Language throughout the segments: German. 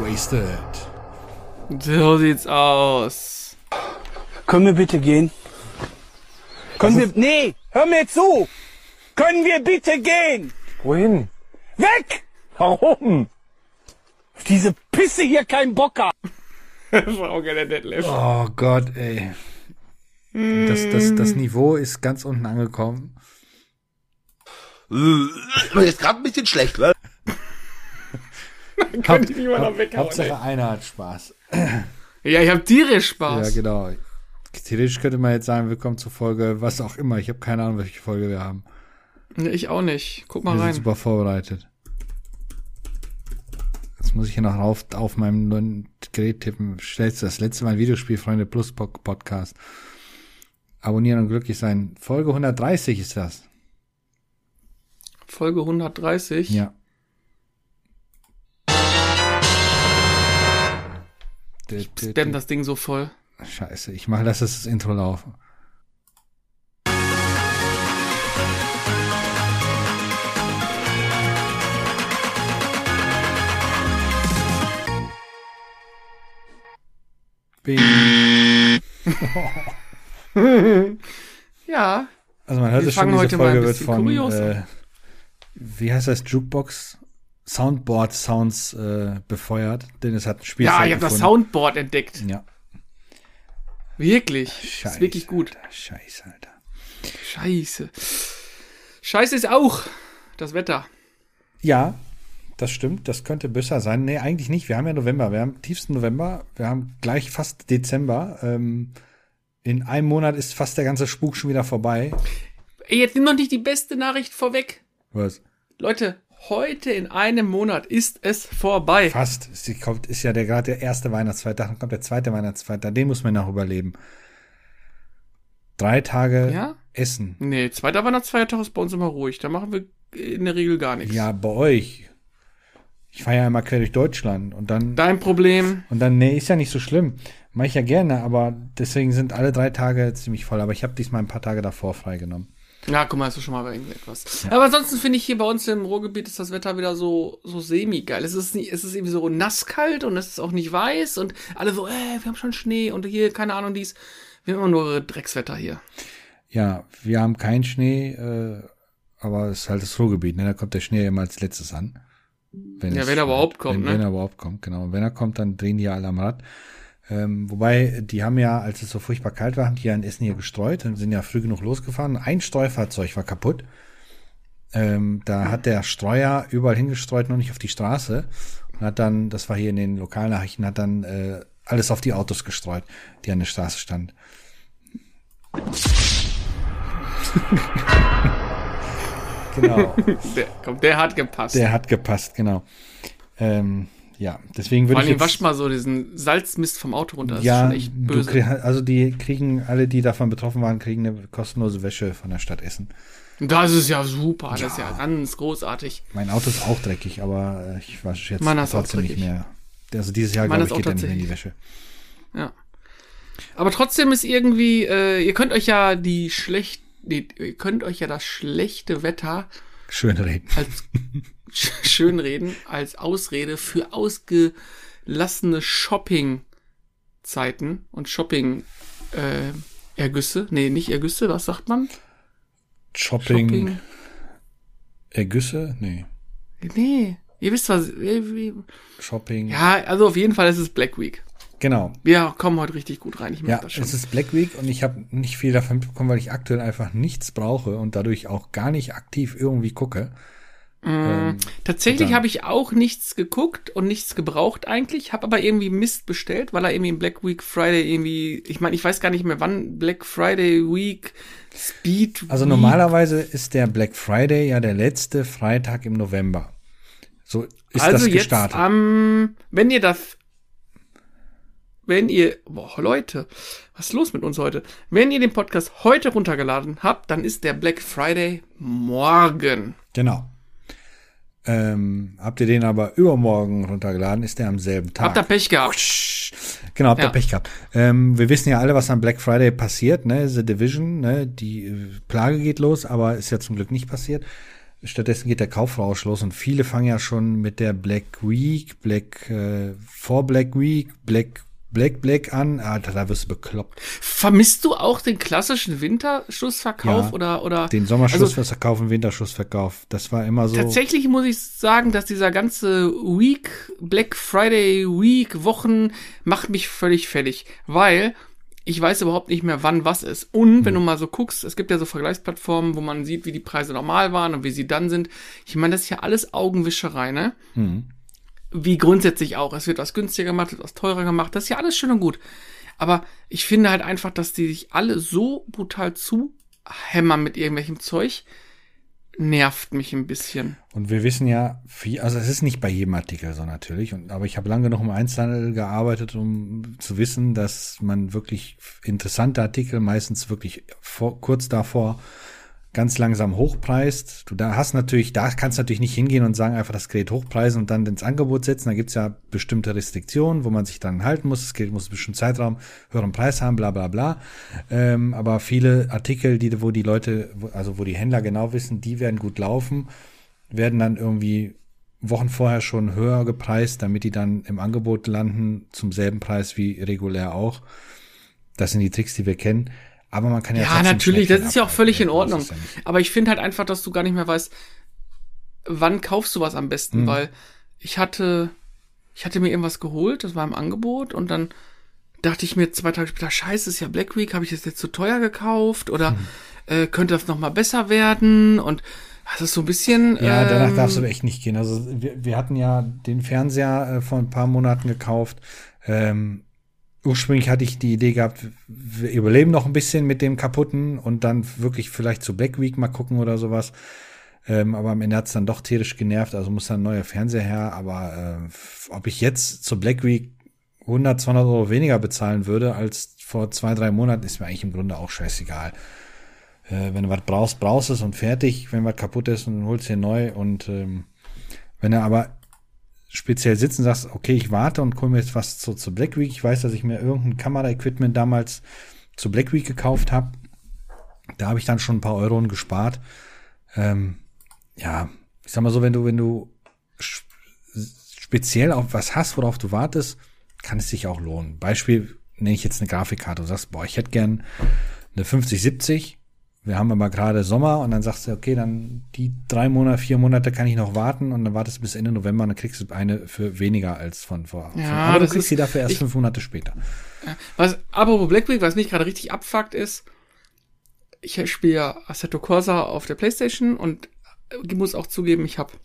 Wasted. So sieht's aus. Können wir bitte gehen? Nee, hör mir zu! Können wir bitte gehen? Wohin? Weg! Warum? Diese Pisse hier keinen Bock hat. Frauke, der Detlef. Oh Gott, ey. Das Niveau ist ganz unten angekommen. Ist gerade ein bisschen schlecht, wa? Könnte ich nicht mal noch weghauen. Hauptsache einer hat Spaß. Ja, ich hab tierisch Spaß. Ja, genau. Theoretisch könnte man jetzt sagen, willkommen zur Folge, was auch immer. Ich habe keine Ahnung, welche Folge wir haben. Nee, ich auch nicht. Guck mal Wir rein. sind super vorbereitet. Jetzt muss ich hier noch auf meinem neuen Gerät tippen. Das letzte Mal Videospielfreunde Plus Podcast. Abonnieren und glücklich sein. Folge 130 ist das. Folge 130? Ja. Spam das Ding so voll. Scheiße, ich mache das Intro laufen. Ja. Also man hört es schon, fangen diese heute mal Folge ein wird bisschen von, kurios an. wie heißt das, Jukebox Soundboard Sounds befeuert, denn es hat ein Spiel. Ja, ich habe das Soundboard entdeckt. Ja. Wirklich. Scheiße, Ist wirklich gut. Alter, Scheiße, Alter. Scheiße. Scheiße ist auch das Wetter. Ja, das stimmt. Das könnte besser sein. Nee, eigentlich nicht. Wir haben ja November. Wir haben tiefsten November. Wir haben gleich fast Dezember. In einem Monat ist fast der ganze Spuk schon wieder vorbei. Ey, jetzt nimm doch nicht die beste Nachricht vorweg. Was? Leute, heute in einem Monat ist es vorbei. Fast. Ist ja gerade der erste Weihnachtsfeiertag, dann kommt der zweite Weihnachtsfeiertag. Den muss man noch überleben. 3 Tage Ja? Essen. Nee, zweiter Weihnachtsfeiertag ist bei uns immer ruhig. Da machen wir in der Regel gar nichts. Ja, bei euch. Ich fahre ja immer quer durch Deutschland und dann. Dein Problem. Und dann, nee, ist ja nicht so schlimm. Mach ich ja gerne, aber deswegen sind alle 3 Tage ziemlich voll. Aber ich habe diesmal ein paar Tage davor freigenommen. Ja, guck mal, ist doch schon mal bei irgendetwas. Ja. Aber ansonsten finde ich hier bei uns im Ruhrgebiet ist das Wetter wieder so semi-geil. Es ist irgendwie so nasskalt und es ist auch nicht weiß und alle so, wir haben schon Schnee und hier, keine Ahnung, wir haben immer nur Dreckswetter hier. Ja, wir haben keinen Schnee, aber es ist halt das Ruhrgebiet, ne? Da kommt der Schnee immer als letztes an. Wenn er überhaupt kommt, ne? Wenn er überhaupt kommt, genau. Und wenn er kommt, dann drehen die ja alle am Rad. Wobei, die haben ja, als es so furchtbar kalt war, haben die ja in Essen hier gestreut und sind ja früh genug losgefahren. Ein Streufahrzeug war kaputt. Da hat der Streuer überall hingestreut, noch nicht auf die Straße. Und hat dann, das war hier in den Lokalnachrichten, hat dann alles auf die Autos gestreut, die an der Straße standen. Genau. Der hat gepasst. Der hat gepasst, genau. Ja, deswegen würde ich Vor allem jetzt, wasch mal so diesen Salzmist vom Auto runter. Das ja, ist schon echt böse. also die kriegen, alle, die davon betroffen waren, kriegen eine kostenlose Wäsche von der Stadt Essen. Das ist ja super. Das ist ja ganz großartig. Mein Auto ist auch dreckig, aber ich wasche jetzt Meiner ist auch trotzdem nicht dreckig. mehr. Also dieses Jahr, Meiner glaube ich, ist auch geht er nicht mehr in die Wäsche. Ja. Aber trotzdem ist irgendwie, ihr könnt euch ja ihr könnt euch ja das schlechte Wetter Schön reden. als schönreden, als Ausrede für ausgelassene Shopping-Zeiten und Shopping-Ergüsse. Nee, nicht Ergüsse, was sagt man? Shopping. Ergüsse? Nee. Nee, ihr wisst was. Shopping. Ja, also auf jeden Fall ist es Black Week. Genau. Wir kommen heute richtig gut rein. Ich merke Ja, das schon. es ist Black Week und ich habe nicht viel davon mitbekommen, weil ich aktuell einfach nichts brauche und dadurch auch gar nicht aktiv irgendwie gucke. Tatsächlich dann- habe ich auch nichts geguckt und nichts gebraucht eigentlich, habe aber irgendwie Mist bestellt, weil er irgendwie im Black Week Friday irgendwie, ich meine, ich weiß gar nicht mehr wann Black Friday Week, Speed Also Week. normalerweise ist der Black Friday ja der letzte Freitag im November. So ist also das jetzt gestartet. Leute, was ist los mit uns heute? Wenn ihr den Podcast heute runtergeladen habt, dann ist der Black Friday morgen. Genau. Habt ihr den aber übermorgen runtergeladen, ist der am selben Tag. Habt ihr Pech gehabt? Genau, habt ihr Ja. Pech gehabt. Wir wissen ja alle, was am Black Friday passiert, ne? The Division, ne? Die Plage geht los, aber ist ja zum Glück nicht passiert. Stattdessen geht der Kaufrausch los und viele fangen ja schon mit der Black Week, vor Black Week, Black an. Alter, da wirst du bekloppt. Vermisst du auch den klassischen Winterschlussverkauf oder den Sommerschlussverkauf und Winterschlussverkauf? Das war immer so. Tatsächlich muss ich sagen, dass dieser ganze Black Friday Week, Wochen macht mich völlig fertig, weil ich weiß überhaupt nicht mehr, wann was ist. Und wenn du mal so guckst, es gibt ja so Vergleichsplattformen, wo man sieht, wie die Preise normal waren und wie sie dann sind. Ich meine, das ist ja alles Augenwischerei, ne? Wie grundsätzlich auch. Es wird was günstiger gemacht, wird was teurer gemacht. Das ist ja alles schön und gut. Aber ich finde halt einfach, dass die sich alle so brutal zuhämmern mit irgendwelchem Zeug, nervt mich ein bisschen. Und wir wissen ja, also es ist nicht bei jedem Artikel so natürlich, aber ich habe lange genug im Einzelhandel gearbeitet, um zu wissen, dass man wirklich interessante Artikel meistens wirklich kurz davor ganz langsam hochpreist. Da kannst du natürlich nicht hingehen und sagen, einfach das Gerät hochpreisen und dann ins Angebot setzen. Da gibt's ja bestimmte Restriktionen, wo man sich dann halten muss. Das Gerät muss einen bestimmten Zeitraum, höheren Preis haben, bla bla bla. Aber viele Artikel, wo die Händler genau wissen, die werden gut laufen, werden dann irgendwie Wochen vorher schon höher gepreist, damit die dann im Angebot landen, zum selben Preis wie regulär auch. Das sind die Tricks, die wir kennen. Aber man kann ja natürlich, das ist ja auch völlig in Ordnung. Aber ich finde halt einfach, dass du gar nicht mehr weißt, wann kaufst du was am besten, weil ich hatte mir irgendwas geholt, das war im Angebot und dann dachte ich mir 2 Tage später, scheiße, ist ja Black Week, habe ich das jetzt zu teuer gekauft oder könnte das nochmal besser werden und das ist so ein bisschen. Ja, danach darfst du echt nicht gehen. Also wir hatten ja den Fernseher vor ein paar Monaten gekauft. Ursprünglich hatte ich die Idee gehabt, wir überleben noch ein bisschen mit dem kaputten und dann wirklich vielleicht zu Black Week mal gucken oder sowas. Aber am Ende hat's dann doch tierisch genervt, also muss dann ein neuer Fernseher her. Aber ob ich jetzt zur Black Week 100, 200 Euro weniger bezahlen würde als vor 2, 3 Monaten, ist mir eigentlich im Grunde auch scheißegal. Wenn du was brauchst es und fertig. Wenn was kaputt ist, dann holst du dir neu. Und wenn du aber speziell sitzen sagst, okay, ich warte und hole mir jetzt was zu Black Week. Ich weiß, dass ich mir irgendein Kamera-Equipment damals zu Black Week gekauft habe. Da habe ich dann schon ein paar Euro gespart. Ja, ich sag mal so, wenn du speziell auf was hast, worauf du wartest, kann es sich auch lohnen. Beispiel nenne ich jetzt eine Grafikkarte. Du sagst, boah, ich hätte gern eine 5070. Wir haben aber gerade Sommer und dann sagst du, okay, dann die 3 Monate, 4 Monate kann ich noch warten und dann wartest du bis Ende November und dann kriegst du eine für weniger als von vor. Ja, aber du kriegst sie dafür erst 5 Monate später. Apropos Black Week, was mich gerade richtig abfuckt ist, ich spiele ja Assetto Corsa auf der PlayStation und ich muss auch zugeben, ich habe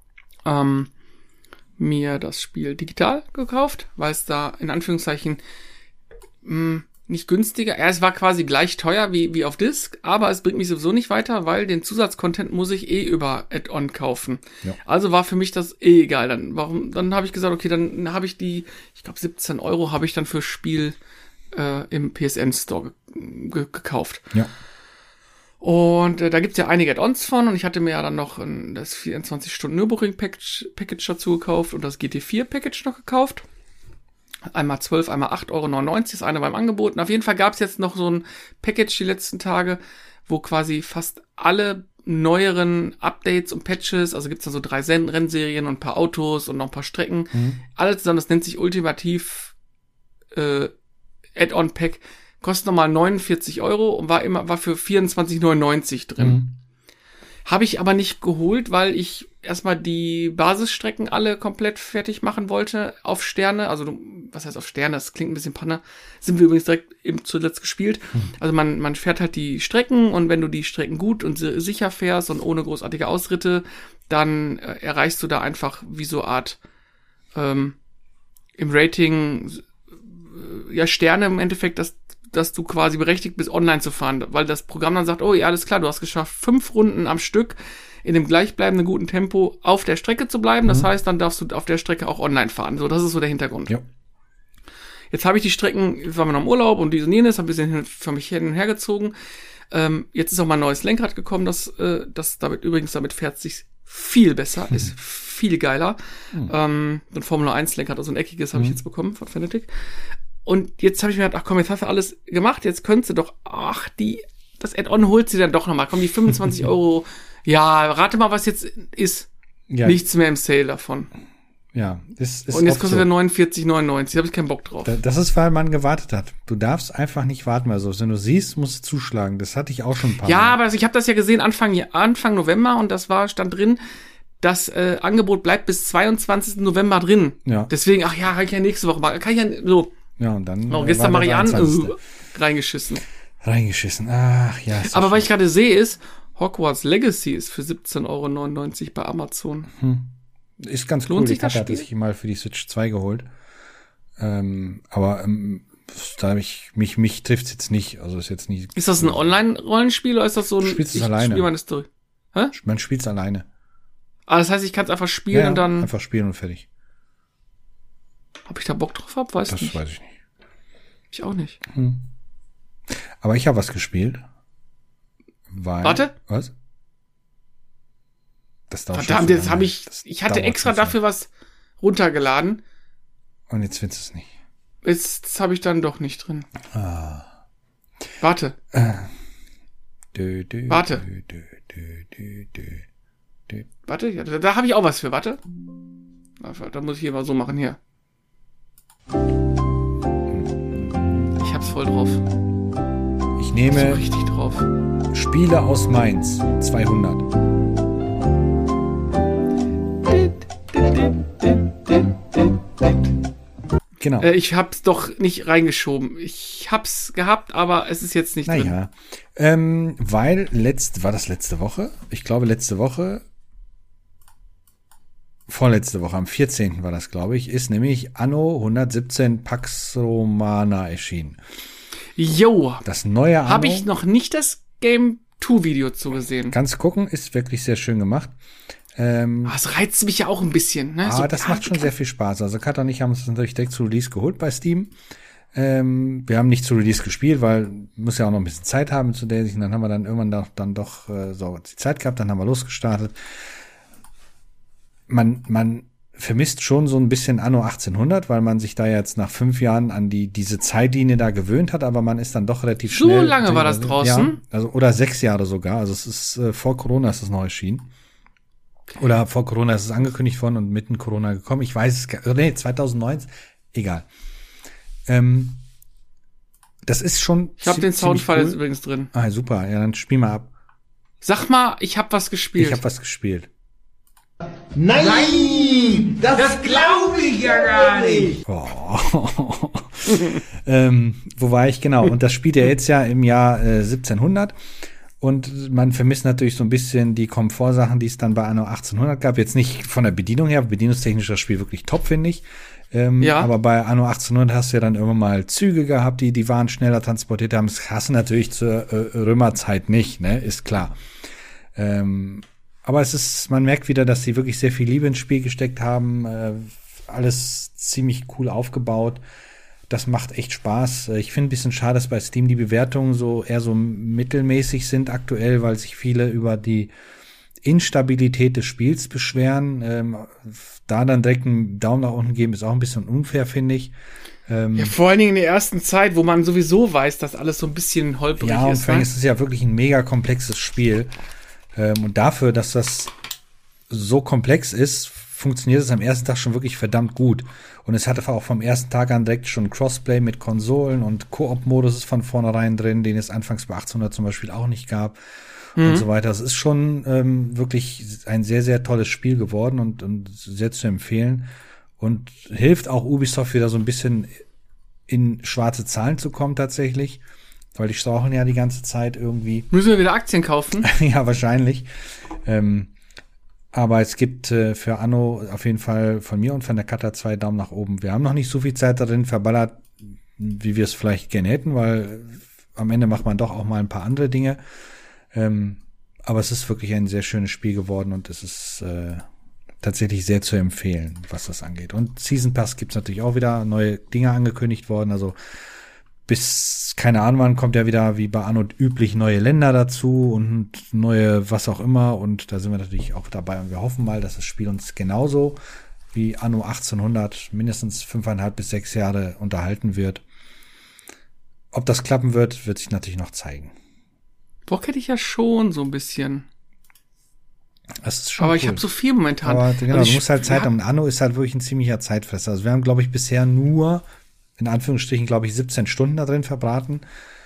mir das Spiel digital gekauft, weil es da in Anführungszeichen nicht günstiger. Es war quasi gleich teuer wie auf Disc, aber es bringt mich sowieso nicht weiter, weil den Zusatzcontent muss ich über Add-on kaufen. Ja. Also war für mich das egal. Dann habe ich gesagt, okay, dann habe ich ich glaube 17 Euro habe ich dann fürs Spiel im PSN Store gekauft. Ja. Und da gibt's ja einige Add-ons von und ich hatte mir ja dann noch das 24-Stunden-Nürburgring-Package dazu gekauft und das GT4-Package noch gekauft. Einmal 12, einmal 8,99 Euro, das eine beim Angebot. Und auf jeden Fall gab's jetzt noch so ein Package die letzten Tage, wo quasi fast alle neueren Updates und Patches, also gibt's da so 3 Rennserien und ein paar Autos und noch ein paar Strecken. Alle zusammen, das nennt sich Ultimativ Add-on-Pack. Kostet nochmal 49 Euro und war für 24,99 drin. Habe ich aber nicht geholt, weil ich erstmal die Basisstrecken alle komplett fertig machen wollte auf Sterne. Also, was heißt auf Sterne? Das klingt ein bisschen Panne. Sind wir übrigens direkt eben zuletzt gespielt. Also man fährt halt die Strecken und wenn du die Strecken gut und sicher fährst und ohne großartige Ausritte, dann erreichst du da einfach wie so Art im Rating ja Sterne im Endeffekt, dass du quasi berechtigt bist, online zu fahren, weil das Programm dann sagt, oh ja, alles klar, du hast geschafft, 5 Runden am Stück in dem gleichbleibenden guten Tempo auf der Strecke zu bleiben. Das heißt, dann darfst du auf der Strecke auch online fahren. So, das ist so der Hintergrund. Ja. Jetzt habe ich die Strecken, jetzt waren wir noch im Urlaub und dies und jenes, ein bisschen für mich hin und her gezogen. Jetzt ist auch mal ein neues Lenkrad gekommen, das damit fährt sich viel besser, ist viel geiler. Ein Formula 1 Lenkrad, also ein eckiges, habe ich jetzt bekommen von Fanatec. Und jetzt habe ich mir gedacht, ach komm, jetzt hast du alles gemacht, jetzt könntest du doch, die das Add-on holt sie dann doch nochmal. Komm, die 25 Euro. Ja, rate mal, was jetzt ist. Ja, Nichts mehr im Sale davon. ja, ist Und jetzt oft kostet so. er 49,99. Da habe ich keinen Bock drauf. Das ist, weil man gewartet hat. Du darfst einfach nicht warten, weil so, wenn du siehst, musst du zuschlagen. Das hatte ich auch schon ein paar Ja, Mal. aber ich habe das ja gesehen Anfang November und stand drin, das Angebot bleibt bis 22. November drin. Ja. Deswegen, ach ja, kann ich ja nächste Woche machen. Kann ich ja so. Ja, und dann. Gestern war mache ich der an, 23.. reingeschissen. Reingeschissen. Ach, ja. ist Aber so was ich gerade sehe ist, Hogwarts Legacy ist für 17,99 € bei Amazon. Ist ganz Lohnt cool. sich Ich das hatte Spiel? sich mal für die Switch 2 geholt. Aber da habe ich, mich trifft's jetzt nicht. Also ist jetzt nicht. Ist das ein Online-Rollenspiel oder ist das so ein Spielst es alleine. spiel meine Story? Man spielt's alleine. Ah, das heißt, ich kann es einfach spielen und dann. einfach spielen und fertig. Ob ich da Bock drauf habe, weiß Das nicht. weiß ich nicht. Ich auch nicht. Aber ich habe was gespielt. Warte. Was? Das dauert Verdammt, schon jetzt so habe lange. ich. Das Ich hatte dauert extra schon so dafür was runtergeladen. lange. Und jetzt findest du es nicht. Jetzt habe ich dann doch nicht drin. Warte. Warte. Warte, ja, da habe ich auch was für. Warte. Da muss ich hier mal so machen, hier. Ich hab's voll drauf. Ich So nehme richtig drauf. Spiele aus Mainz 200. Genau. Ich hab's doch nicht reingeschoben. Ich hab's gehabt, aber es ist jetzt nicht drin. Naja, weil war das letzte Woche? Ich glaube letzte Woche, vorletzte Woche, am 14. war das, glaube ich, ist nämlich Anno 117 Pax Romana erschienen. Jo, Das neue Anno. habe ich noch nicht das Game 2 Video zu gesehen. Kannst gucken, ist wirklich sehr schön gemacht. Es reizt mich ja auch ein bisschen. Ne? Aber das macht schon sehr viel Spaß. Also Kat und ich haben uns das natürlich direkt zu Release geholt bei Steam. Wir haben nicht zu Release gespielt, weil muss ja auch noch ein bisschen Zeit haben zu der sich. Und dann haben wir dann irgendwann dann doch so die Zeit gehabt, dann haben wir losgestartet. Man vermisst schon so ein bisschen Anno 1800, weil man sich da jetzt nach 5 Jahren an diese Zeitlinie da gewöhnt hat, aber man ist dann doch relativ So schnell. lange war das draußen? Ja, also, oder 6 Jahre sogar. Also es ist vor Corona ist es noch erschienen. Oder vor Corona ist es angekündigt worden und mitten Corona gekommen. Ich weiß es, nee, 2019, egal. Das ist schon. Ich habe den ziemlich Soundfall cool. jetzt übrigens drin. Ah, super. Ja, dann spiel mal ab. Sag mal, ich habe was gespielt. Ich habe was gespielt. Nein! Das glaube ich ja gar nicht! Oh. Wo war ich genau? Und das spielt er jetzt ja im Jahr 1700. Und man vermisst natürlich so ein bisschen die Komfortsachen, die es dann bei Anno 1800 gab. Jetzt nicht von der Bedienung her, bedienungstechnisch das Spiel wirklich top, finde ich. Ja. Aber bei Anno 1800 hast du ja dann immer mal Züge gehabt, die waren schneller transportiert haben. Das hast du natürlich zur Römerzeit nicht, ne? Ist klar. Aber man merkt wieder, dass sie wirklich sehr viel Liebe ins Spiel gesteckt haben. Alles ziemlich cool aufgebaut. Das macht echt Spaß. Ich finde ein bisschen schade, dass bei Steam die Bewertungen eher so mittelmäßig sind aktuell, weil sich viele über die Instabilität des Spiels beschweren. Da dann direkt einen Daumen nach unten geben, ist auch ein bisschen unfair, finde ich. Ja, vor allen Dingen in der ersten Zeit, wo man sowieso weiß, dass alles so ein bisschen holprig Ja, und ist. vor allem Ne? ist es ja wirklich ein mega komplexes Spiel. Und dafür, dass das so komplex ist, funktioniert es am ersten Tag schon wirklich verdammt gut. Und es hatte auch vom ersten Tag an direkt schon Crossplay mit Konsolen und Koop-Modus ist von vornherein drin, den es anfangs bei 1800 zum Beispiel auch nicht gab und so weiter. Es ist schon wirklich ein sehr, sehr tolles Spiel geworden und sehr zu empfehlen und hilft auch Ubisoft wieder so ein bisschen in schwarze Zahlen zu kommen tatsächlich, weil die straucheln ja die ganze Zeit irgendwie. Müssen wir wieder Aktien kaufen? Ja, wahrscheinlich. Aber es gibt für Anno auf jeden Fall von mir und von der Kata 2 Daumen nach oben. Wir haben noch nicht so viel Zeit darin verballert, wie wir es vielleicht gerne hätten, weil am Ende macht man doch auch mal ein paar andere Dinge. Aber es ist wirklich ein sehr schönes Spiel geworden und es ist tatsächlich sehr zu empfehlen, was das angeht. Und Season Pass gibt's natürlich auch wieder neue Dinge angekündigt worden. Also bis, keine Ahnung wann, kommt ja wieder wie bei Anno üblich neue Länder dazu und neue was auch immer. Und da sind wir natürlich auch dabei. Und wir hoffen mal, dass das Spiel uns genauso wie Anno 1800 mindestens 5,5 bis 6 Jahre unterhalten wird. Ob das klappen wird, wird sich natürlich noch zeigen. Bock hätte ich ja schon so ein bisschen. Das ist schon Aber cool. ich habe so viel momentan. Aber genau, Also du musst halt Zeit haben. Anno ist halt wirklich ein ziemlicher Zeitfresser. Also wir haben, glaube ich, bisher nur, in Anführungsstrichen, glaube ich, 17 Stunden da drin verbraten.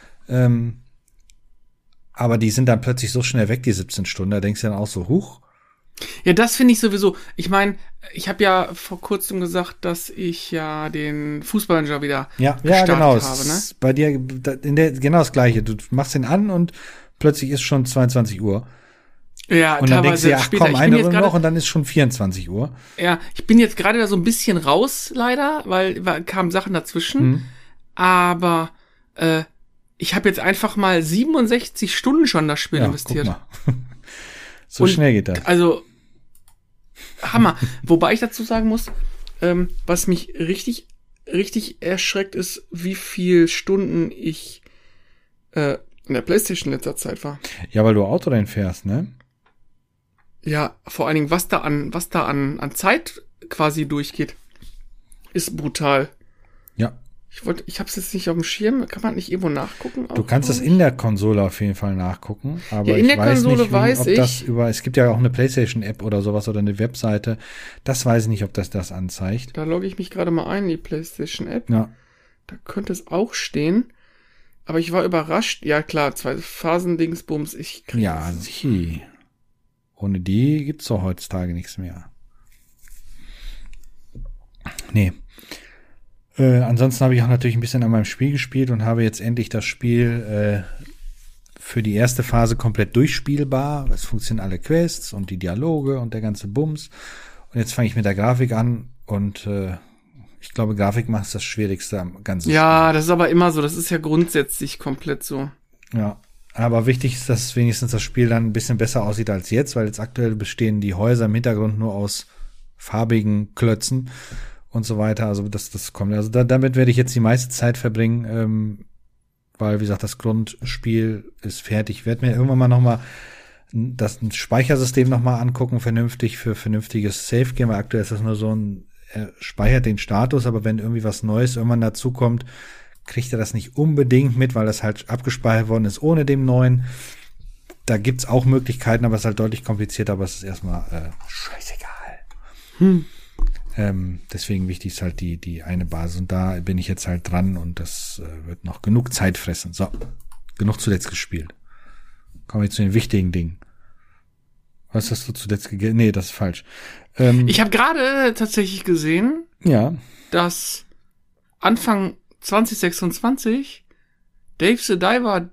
Aber die sind dann plötzlich so schnell weg, die 17 Stunden. Da denkst du dann auch so, huch. Ja, das finde ich sowieso. Ich meine, ich habe ja vor kurzem gesagt, dass ich ja den Fußballmanager wieder gestartet genau. habe, ne? Bei dir genau das Gleiche. Du machst den an und plötzlich ist schon 22 Uhr. Ja, und dann denkst du, teilweise ach später. komm, eine Runde noch und dann ist schon 24 Uhr. Ja, ich bin jetzt gerade da so ein bisschen raus, leider, weil kamen Sachen dazwischen. Aber ich habe jetzt einfach mal 67 Stunden schon das Spiel investiert. Guck mal. So schnell geht das. Also, Hammer. Wobei ich dazu sagen muss, was mich richtig, richtig erschreckt ist, wie viel Stunden ich in der PlayStation in letzter Zeit war. Ja, weil du Autorennen fährst, ne? Ja, vor allen Dingen, was da an Zeit quasi durchgeht, ist brutal. Ja. Ich hab's jetzt nicht auf dem Schirm. Kann man nicht irgendwo nachgucken? Du kannst das in der Konsole auf jeden Fall nachgucken, aber ja, in der ich weiß Konsole nicht, weiß ob ich. das es gibt ja auch eine PlayStation-App oder sowas oder eine Webseite. Das weiß ich nicht, ob das anzeigt. Da logge ich mich gerade mal ein in die PlayStation-App. Ja. Da könnte es auch stehen. Aber ich war überrascht. Ja, klar, 2 Phasen-Dingsbums. Ja, sieh. Ohne die gibt's doch heutzutage nichts mehr. Nee. Ansonsten habe ich auch natürlich ein bisschen an meinem Spiel gespielt und habe jetzt endlich das Spiel für die erste Phase komplett durchspielbar. Es funktionieren alle Quests und die Dialoge und der ganze Bums. Und jetzt fange ich mit der Grafik an und ich glaube, Grafik macht das Schwierigste am ganzen Spiel. Ja, das ist aber immer so. Das ist ja grundsätzlich komplett so. Ja, aber wichtig ist, dass wenigstens das Spiel dann ein bisschen besser aussieht als jetzt, weil jetzt aktuell bestehen die Häuser im Hintergrund nur aus farbigen Klötzen und so weiter. Also das kommt. Also damit werde ich jetzt die meiste Zeit verbringen, weil, wie gesagt, das Grundspiel ist fertig. Ich werde mir irgendwann mal nochmal das Speichersystem nochmal angucken, vernünftig für vernünftiges Safe-Game. Aktuell ist das nur so er speichert den Status, aber wenn irgendwie was Neues irgendwann dazukommt, kriegt er das nicht unbedingt mit, weil das halt abgespeichert worden ist ohne dem neuen. Da gibt's auch Möglichkeiten, aber es ist halt deutlich komplizierter, aber es ist erstmal scheißegal. Deswegen wichtig ist halt die eine Basis und da bin ich jetzt halt dran und das wird noch genug Zeit fressen. So, genug zuletzt gespielt. Kommen wir zu den wichtigen Dingen. Was hast du zuletzt gegessen? Nee, das ist falsch. Ich habe gerade tatsächlich gesehen, dass Anfang 2026 Dave the Diver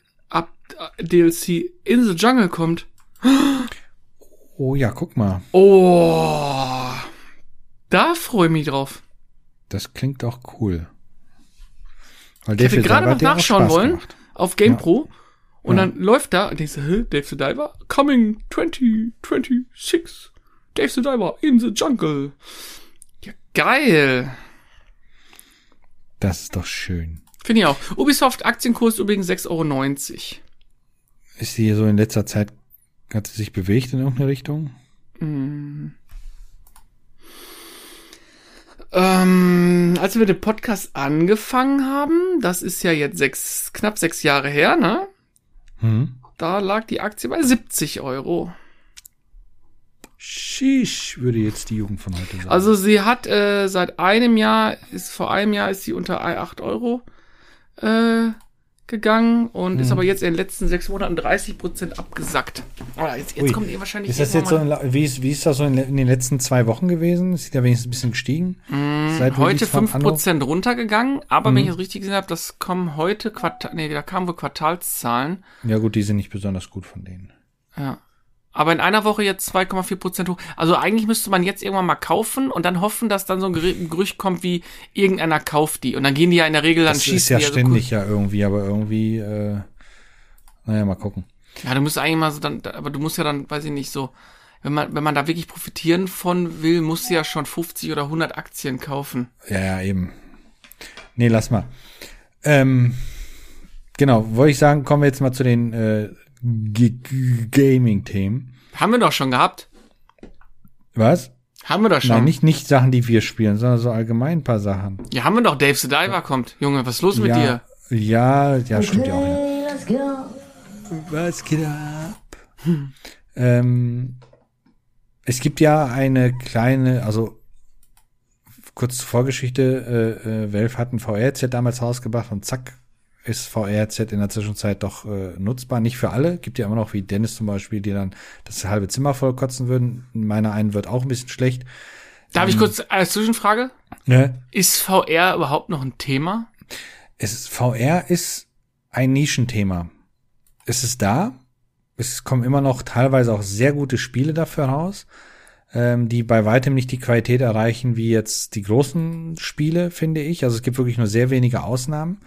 DLC in the Jungle kommt. Oh ja, guck mal. Oh, da freue ich mich drauf. Das klingt auch cool. Weil Ich hätte gerade noch nachschauen wollen auf GamePro und dann läuft da und denkst du, Dave the Diver coming 2026. Dave the Diver in the Jungle. Ja, geil. Das ist doch schön. Finde ich auch. Ubisoft Aktienkurs übrigens 6,90 €. Ist sie hier so in letzter Zeit, hat sie sich bewegt in irgendeine Richtung? Als wir den Podcast angefangen haben, das ist ja jetzt knapp 6 Jahre her, ne? Da lag die Aktie bei 70 €. Sheesh, würde jetzt die Jugend von heute sagen. Also sie hat vor einem Jahr ist sie unter 8 € gegangen und ist aber jetzt in den letzten 6 Monaten 30% abgesackt. Aber jetzt kommt ihr wahrscheinlich. Ist das jetzt so, wie ist das so in den letzten 2 Wochen gewesen? Ist ja wenigstens ein bisschen gestiegen? Heute 5% runtergegangen, aber wenn ich es richtig gesehen habe, das kommen heute da kamen wohl Quartalszahlen. Ja gut, die sind nicht besonders gut von denen. Ja. Aber in einer Woche jetzt 2,4% hoch. Also eigentlich müsste man jetzt irgendwann mal kaufen und dann hoffen, dass dann so ein Gerücht kommt wie irgendeiner kauft die. Und dann gehen die ja in der Regel dann schießen. Das ist ja die ständig ja irgendwie, aber irgendwie, mal gucken. Ja, du musst eigentlich mal so aber du musst ja dann, weiß ich nicht, so, wenn man da wirklich profitieren von will, musst du ja schon 50 oder 100 Aktien kaufen. Ja, eben. Nee, lass mal. Genau, wollte ich sagen, kommen wir jetzt mal zu den Gaming-Themen. Haben wir doch schon gehabt. Was? Haben wir doch schon. Nein, nicht Sachen, die wir spielen, sondern so allgemein ein paar Sachen. Ja, haben wir doch. Dave the Diver kommt. Junge, was ist los mit dir? Ja, stimmt ja auch. Ja. Was geht ab? Es gibt ja eine kleine, also kurz zur Vorgeschichte, Valve hat ein VR-Headset damals rausgebracht und zack, ist VR-Headset in der Zwischenzeit doch nutzbar. Nicht für alle. Gibt ja immer noch, wie Dennis zum Beispiel, die dann das halbe Zimmer voll kotzen würden. Meiner einen wird auch ein bisschen schlecht. Darf ich kurz als Zwischenfrage? Ja. Ist VR überhaupt noch ein Thema? VR ist ein Nischenthema. Es ist da. Es kommen immer noch teilweise auch sehr gute Spiele dafür raus, die bei weitem nicht die Qualität erreichen wie jetzt die großen Spiele, finde ich. Also es gibt wirklich nur sehr wenige Ausnahmen.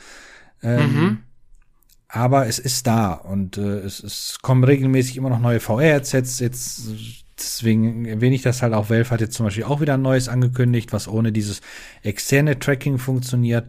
Aber es ist da und es kommen regelmäßig immer noch neue VR-Headsets. Jetzt deswegen erwähne ich das halt auch. Valve hat jetzt zum Beispiel auch wieder ein neues angekündigt, was ohne dieses externe Tracking funktioniert.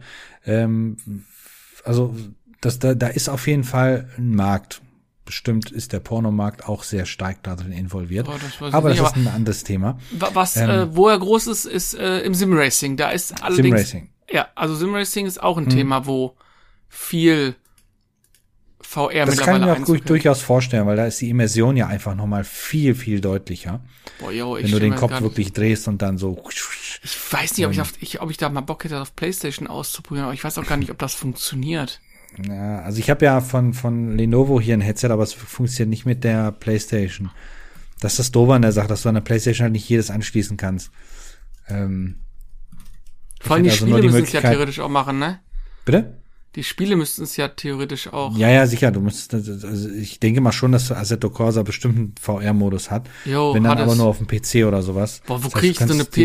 Also da ist auf jeden Fall ein Markt. Bestimmt ist der Pornomarkt auch sehr stark darin involviert. Aber das ist ein anderes Thema. Wo er groß ist, ist im Simracing. Da ist allerdings Simracing. Ja, also Simracing ist auch ein Thema, wo viel VR das kann ich mir auch durchaus vorstellen, weil da ist die Immersion ja einfach nochmal viel, viel deutlicher. Boah, yo, wenn du den Kopf wirklich drehst und dann so. Ich weiß nicht, ob ich da mal Bock hätte, auf PlayStation auszuprobieren, aber ich weiß auch gar nicht, ob das funktioniert. Ja, also ich habe ja von Lenovo hier ein Headset, aber es funktioniert nicht mit der PlayStation. Das ist das Doofe an der Sache, dass du an der PlayStation halt nicht jedes anschließen kannst. Vor allem die Spiele müssen es ja theoretisch auch machen, ne? Bitte? Die Spiele müssten es ja theoretisch auch. Ja, sicher. Also ich denke mal schon, dass Assetto Corsa bestimmt einen VR-Modus hat. Jo, wenn dann aber nur auf dem PC oder sowas. Boah, wo krieg ich so eine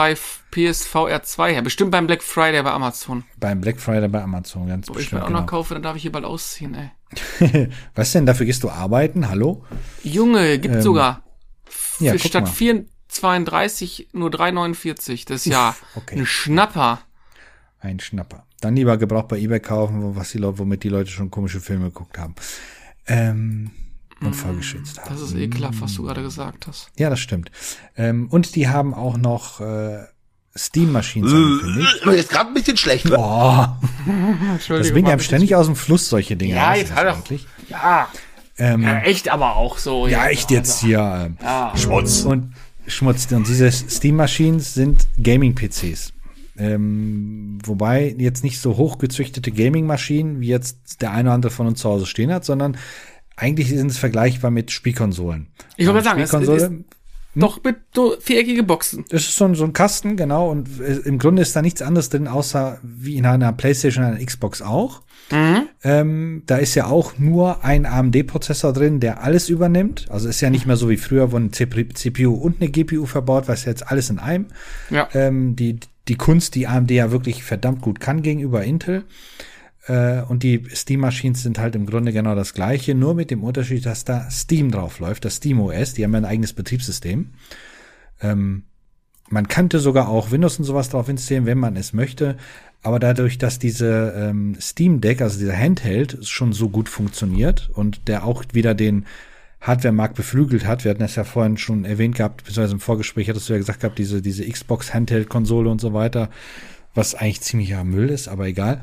PSVR 2 her? Bestimmt beim Black Friday bei Amazon. Beim Black Friday bei Amazon, ganz bestimmt. Ich mir auch noch kaufe, dann darf ich hier bald ausziehen, ey. Was denn? Dafür gehst du arbeiten? Hallo? Junge, gibt sogar. Ja, statt 4,32 nur 3,49. Das ist ja ein Schnapper. Ein Schnapper. Dann lieber gebraucht bei eBay kaufen, womit die Leute schon komische Filme geguckt haben. Und vollgeschützt haben. Das ist ekelhaft, was du gerade gesagt hast. Ja, das stimmt. Und die haben auch noch Steam-Machines angekündigt. Jetzt gerade ein bisschen schlecht. Boah. Das bringt einem ständig aus dem Fluss solche Dinge. Ja, jetzt halt doch. Ja. Echt aber auch so. Ja, echt jetzt hier. Schmutz. Und diese Steam-Machines sind Gaming-PCs. Wobei jetzt nicht so hochgezüchtete Gaming-Maschinen, wie jetzt der eine oder andere von uns zu Hause stehen hat, sondern eigentlich sind es vergleichbar mit Spielkonsolen. Ich wollte mal sagen, es ist doch mit so viereckige Boxen. Das ist so ein Kasten, genau, und im Grunde ist da nichts anderes drin, außer wie in einer PlayStation und einer Xbox auch. Da ist ja auch nur ein AMD-Prozessor drin, der alles übernimmt. Also ist ja nicht mehr so wie früher, wo eine CPU und eine GPU verbaut, was jetzt alles in einem. Ja. Die Kunst, die AMD ja wirklich verdammt gut kann gegenüber Intel. Und die Steam-Machines sind halt im Grunde genau das Gleiche, nur mit dem Unterschied, dass da Steam drauf läuft, das SteamOS. Die haben ja ein eigenes Betriebssystem. Man könnte sogar auch Windows und sowas drauf installieren, wenn man es möchte. Aber dadurch, dass diese Steam Deck, also dieser Handheld, schon so gut funktioniert und der auch wieder den Hardware-Markt beflügelt hat. Wir hatten das ja vorhin schon erwähnt gehabt, beziehungsweise im Vorgespräch hattest du ja gesagt gehabt, diese Xbox Handheld-Konsole und so weiter, was eigentlich ziemlicher Müll ist, aber egal.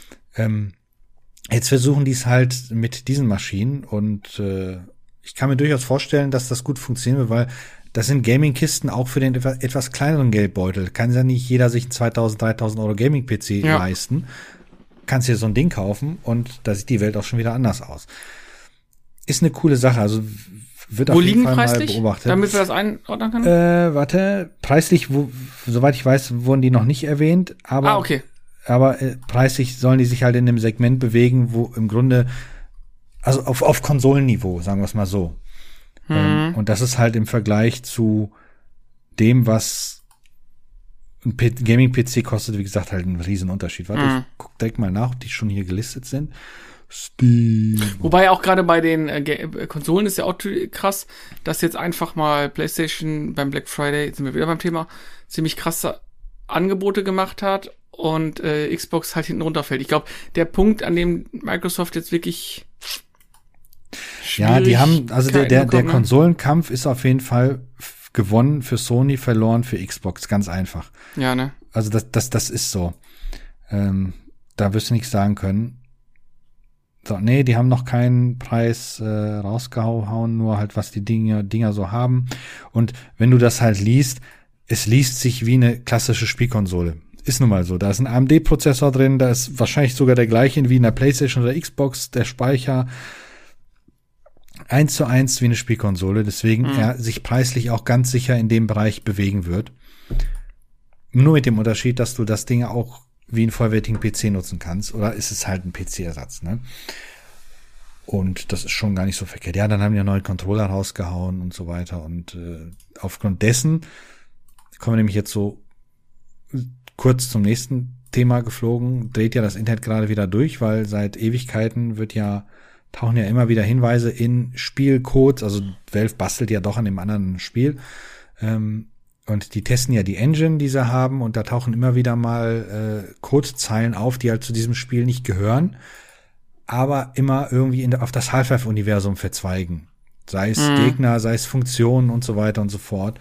Jetzt versuchen die es halt mit diesen Maschinen und ich kann mir durchaus vorstellen, dass das gut funktionieren wird, weil das sind Gaming-Kisten auch für den etwas kleineren Geldbeutel. Kann ja nicht jeder sich einen 2.000, 3.000 Euro Gaming-PC leisten. Kannst dir so ein Ding kaufen und da sieht die Welt auch schon wieder anders aus. Ist eine coole Sache, also wird auf jeden Fall mal beobachtet. Damit wir das einordnen können? Preislich, soweit ich weiß, wurden die noch nicht erwähnt, aber okay. Aber preislich sollen die sich halt in dem Segment bewegen, wo im Grunde, also auf Konsolenniveau, sagen wir es mal so. Und das ist halt im Vergleich zu dem, was ein Gaming-PC kostet, wie gesagt, halt ein Riesenunterschied. Warte, ich guck direkt mal nach, ob die schon hier gelistet sind. Steam. Wobei auch gerade bei den Konsolen ist ja auch krass, dass jetzt einfach mal PlayStation beim Black Friday, jetzt sind wir wieder beim Thema, ziemlich krasse Angebote gemacht hat und Xbox halt hinten runterfällt. Ich glaube, der Punkt, an dem Microsoft jetzt wirklich ja, die haben, also der Konsolenkampf ist auf jeden Fall gewonnen für Sony, verloren für Xbox, ganz einfach. Ja, ne? Also das ist so. Da wirst du nichts sagen können. Nee, die haben noch keinen Preis rausgehauen, nur halt, was die Dinger so haben. Und wenn du das halt liest, es liest sich wie eine klassische Spielkonsole. Ist nun mal so. Da ist ein AMD-Prozessor drin, da ist wahrscheinlich sogar der gleiche wie in der PlayStation oder Xbox, der Speicher 1:1 wie eine Spielkonsole, deswegen er sich preislich auch ganz sicher in dem Bereich bewegen wird. Nur mit dem Unterschied, dass du das Ding auch wie einen vollwertigen PC nutzen kannst, oder ist es halt ein PC-Ersatz, ne? Und das ist schon gar nicht so verkehrt. Ja, dann haben die einen neuen Controller rausgehauen und so weiter und aufgrund dessen kommen wir nämlich jetzt so kurz zum nächsten Thema geflogen, dreht ja das Internet gerade wieder durch, weil seit Ewigkeiten tauchen ja immer wieder Hinweise in Spielcodes, also Valve bastelt ja doch an dem anderen Spiel, und die testen ja die Engine, die sie haben, und da tauchen immer wieder mal Codezeilen auf, die halt zu diesem Spiel nicht gehören, aber immer irgendwie auf das Half-Life-Universum verzweigen. Sei es Gegner, sei es Funktionen und so weiter und so fort.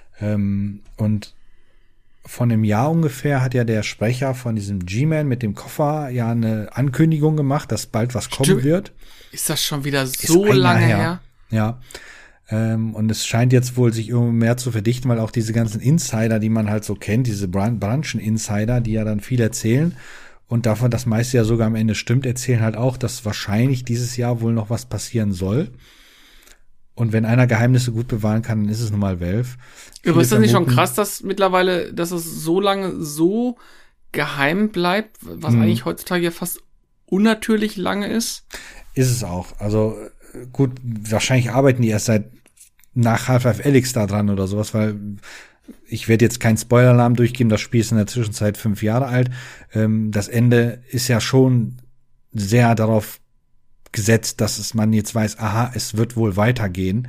Und von einem Jahr ungefähr hat ja der Sprecher von diesem G-Man mit dem Koffer ja eine Ankündigung gemacht, dass bald was kommen wird. Ist das schon wieder so lange her? Ja. Und es scheint jetzt wohl sich irgendwie mehr zu verdichten, weil auch diese ganzen Insider, die man halt so kennt, diese Branchen-Insider, die ja dann viel erzählen und davon das meiste ja sogar am Ende stimmt, erzählen halt auch, dass wahrscheinlich dieses Jahr wohl noch was passieren soll. Und wenn einer Geheimnisse gut bewahren kann, dann ist es nun mal Valve. Aber ist das nicht schon krass, dass mittlerweile, dass es so lange so geheim bleibt, was eigentlich heutzutage ja fast unnatürlich lange ist? Ist es auch. Also gut, wahrscheinlich arbeiten die erst seit nach Half-Life Alyx da dran oder sowas, weil ich werde jetzt keinen Spoiler-Alarm durchgeben, das Spiel ist in der Zwischenzeit 5 Jahre alt. Das Ende ist ja schon sehr darauf gesetzt, dass man jetzt weiß, aha, es wird wohl weitergehen,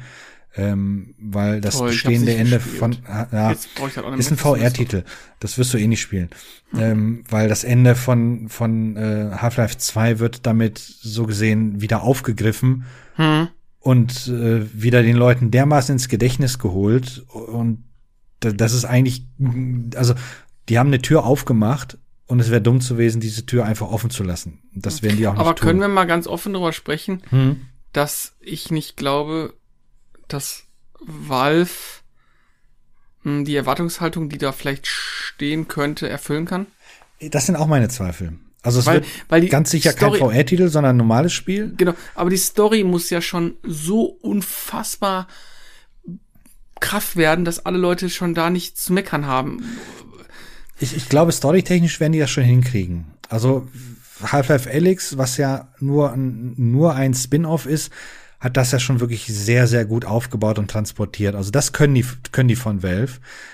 weil das bestehende Ende von ist ein VR-Titel, das wirst du eh nicht spielen, weil das Ende von Half-Life 2 wird damit so gesehen wieder aufgegriffen und wieder den Leuten dermaßen ins Gedächtnis geholt, und das ist eigentlich, also die haben eine Tür aufgemacht und es wäre dumm gewesen, diese Tür einfach offen zu lassen. Das werden die auch nicht tun. Aber können wir mal ganz offen darüber sprechen, dass ich nicht glaube, dass Valve die Erwartungshaltung, die da vielleicht stehen könnte, erfüllen kann? Das sind auch meine Zweifel. Also es wird ganz sicher kein VR-Titel, sondern ein normales Spiel. Genau, aber die Story muss ja schon so unfassbar krass werden, dass alle Leute schon da nichts zu meckern haben. Ich glaube, storytechnisch werden die das schon hinkriegen. Also Half-Life Alyx, was ja nur ein Spin-off ist, hat das ja schon wirklich sehr, sehr gut aufgebaut und transportiert. Also das können die von Valve.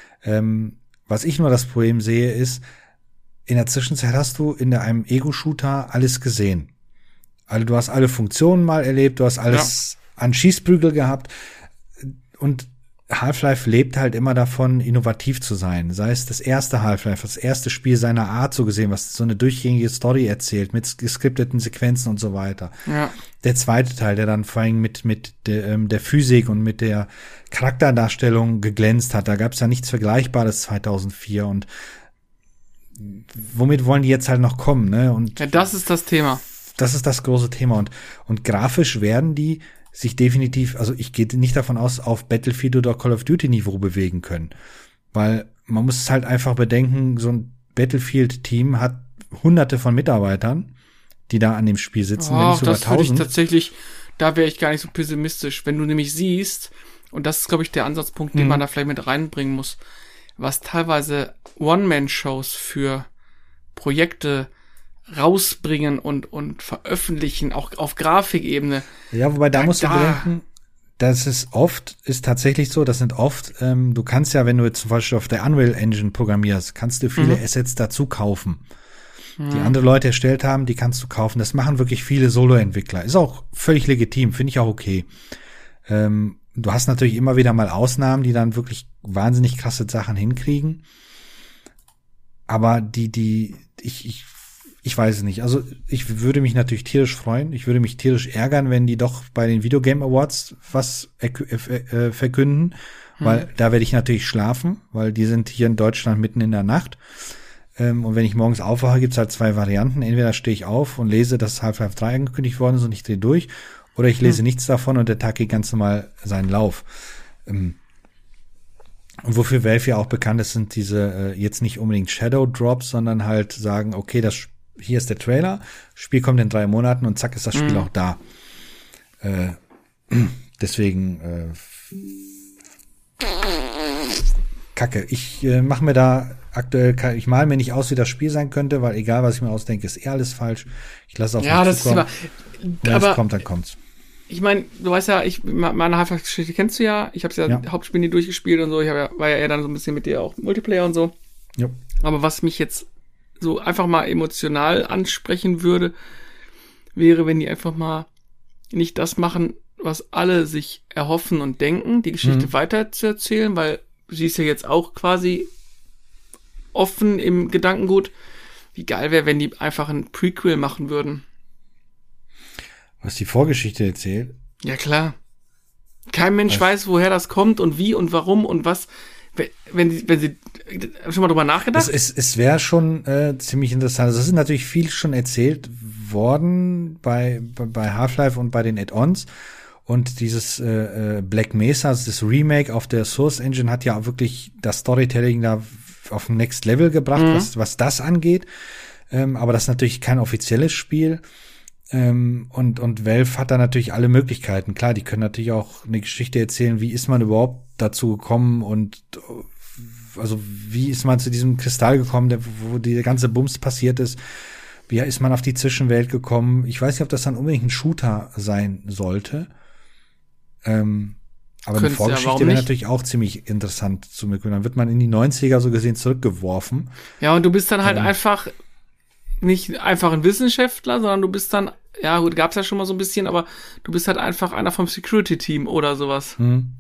Was ich nur das Problem sehe, ist, in der Zwischenzeit hast du in einem Ego-Shooter alles gesehen. Also du hast alle Funktionen mal erlebt, du hast alles an Schießprügel gehabt, und Half-Life lebt halt immer davon, innovativ zu sein. Sei es das erste Half-Life, das erste Spiel seiner Art so gesehen, was so eine durchgängige Story erzählt, mit geskripteten Sequenzen und so weiter. Ja. Der zweite Teil, der dann vor allem mit der Physik und mit der Charakterdarstellung geglänzt hat. Da gab es ja nichts Vergleichbares 2004. Und womit wollen die jetzt halt noch kommen, ne? Und ja, das ist das Thema. Das ist das große Thema. Und grafisch werden die sich definitiv, also ich gehe nicht davon aus, auf Battlefield oder Call of Duty Niveau bewegen können. Weil man muss es halt einfach bedenken, so ein Battlefield-Team hat hunderte von Mitarbeitern, die da an dem Spiel sitzen, wenn nicht sogar 1000. Da wäre ich gar nicht so pessimistisch. Wenn du nämlich siehst, und das ist, glaube ich, der Ansatzpunkt, den man da vielleicht mit reinbringen muss, was teilweise One-Man-Shows für Projekte rausbringen und veröffentlichen, auch auf Grafikebene. Ja, wobei da musst du bedenken, das ist tatsächlich so, das sind oft, du kannst ja, wenn du jetzt zum Beispiel auf der Unreal Engine programmierst, kannst du viele Assets dazu kaufen, die andere Leute erstellt haben, die kannst du kaufen. Das machen wirklich viele Solo-Entwickler. Ist auch völlig legitim, finde ich auch okay. Du hast natürlich immer wieder mal Ausnahmen, die dann wirklich wahnsinnig krasse Sachen hinkriegen. Aber ich weiß es nicht. Also ich würde mich natürlich tierisch freuen. Ich würde mich tierisch ärgern, wenn die doch bei den Video Game Awards was verkünden, weil da werde ich natürlich schlafen, weil die sind hier in Deutschland mitten in der Nacht. Und wenn ich morgens aufwache, gibt's halt 2 Varianten. Entweder stehe ich auf und lese, dass Half-Life 3 angekündigt worden ist und ich drehe durch. Oder ich lese nichts davon und der Tag geht ganz normal seinen Lauf. Und wofür Valve ja auch bekannt ist, sind diese jetzt nicht unbedingt Shadow Drops, sondern halt sagen, okay, hier ist der Trailer, Spiel kommt in 3 Monaten und zack ist das Spiel auch da. Deswegen Kacke. Ich mache mir da aktuell, ich male mir nicht aus, wie das Spiel sein könnte, weil egal, was ich mir ausdenke, ist alles falsch. Ich lasse auf mich zukommen. Wenn es kommt, dann kommt's. Ich meine, du weißt ja, meine Half-Life-Geschichte kennst du ja. Ich habe ja Hauptspiel nie durchgespielt und so. War ja eher dann so ein bisschen mit dir auch Multiplayer und so. Ja. Aber was mich jetzt so einfach mal emotional ansprechen würde, wäre, wenn die einfach mal nicht das machen, was alle sich erhoffen und denken, die Geschichte weiter zu erzählen, weil sie ist ja jetzt auch quasi offen im Gedankengut. Wie geil wäre, wenn die einfach ein Prequel machen würden. Was die Vorgeschichte erzählt? Ja, klar. Kein Mensch weiß, woher das kommt und wie und warum und was. Wenn sie schon mal drüber nachgedacht? Es wäre schon ziemlich interessant. Also es ist natürlich viel schon erzählt worden bei Half-Life und bei den Add-ons. Und dieses Black Mesa, also das Remake auf der Source Engine, hat ja wirklich das Storytelling da auf ein Next Level gebracht, was das angeht. Aber das ist natürlich kein offizielles Spiel. Und Valve hat da natürlich alle Möglichkeiten. Klar, die können natürlich auch eine Geschichte erzählen, wie ist man überhaupt dazu gekommen und also wie ist man zu diesem Kristall gekommen, wo die ganze Bums passiert ist. Wie ist man auf die Zwischenwelt gekommen? Ich weiß nicht, ob das dann unbedingt ein Shooter sein sollte. Aber eine Vorgeschichte wäre natürlich auch ziemlich interessant zu mir. Dann wird man in die 90er so gesehen zurückgeworfen. Ja, und du bist dann halt einfach nicht einfach ein Wissenschaftler, sondern du bist dann, ja gut, gab's ja schon mal so ein bisschen, aber du bist halt einfach einer vom Security-Team oder sowas.